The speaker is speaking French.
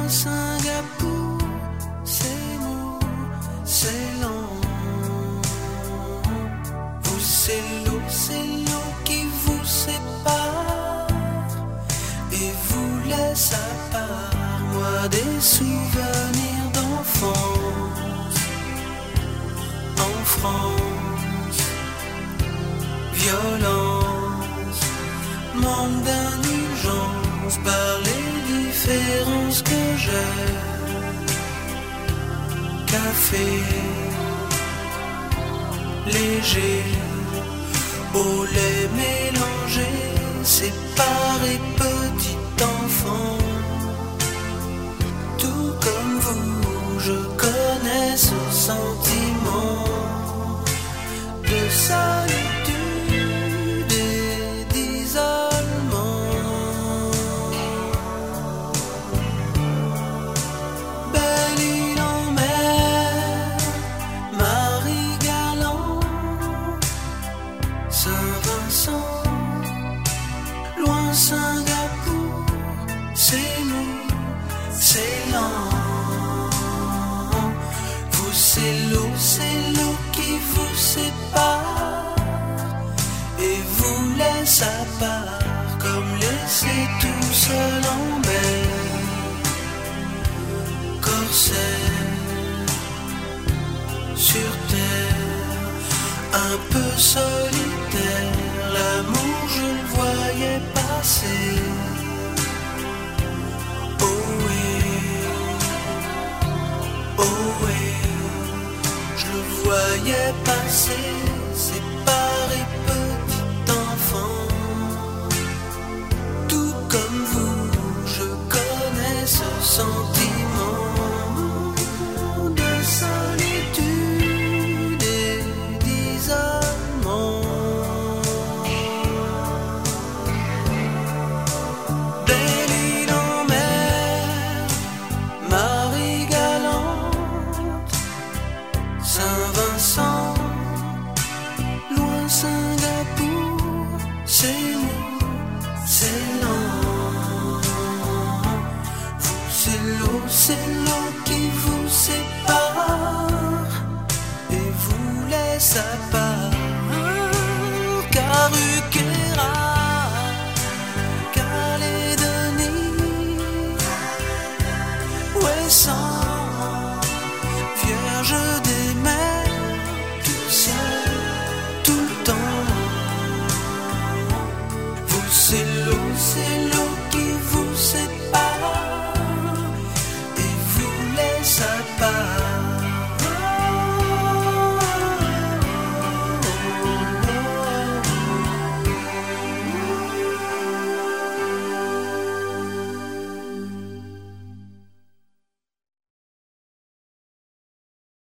Singapour, c'est mou, c'est lent. Vous, c'est l'eau qui vous sépare et vous laisse à part. Moi, des souvenirs d'enfance en France. Violence, manque d'indulgence par les différences que j'ai. Café léger, au lait mélangé, séparé petit enfant. Tout comme vous, je connais ce sentiment de solitude et d'isolement. Belle île en mer, Marie-Galante, Saint-Vincent, loin Singapour, c'est mou, c'est lent. Vous, c'est l'eau qui vous sépare et vous laisse à part, comme laissé tout seul en mer. Corsaire sur terre, un peu solitaire, l'amour je le voyais passer. Oh oui, je le voyais passer, séparé petit enfant. Tout comme vous, je connais ce sentiment de solitude et d'isolement. Belle île en mer, Marie-Galante, Saint-Vincent, loin Singapour, c'est mou, c'est lent. Vous, c'est l'eau qui vous sépare et vous laisse à part. Carukera, Calédonie, ouais, sans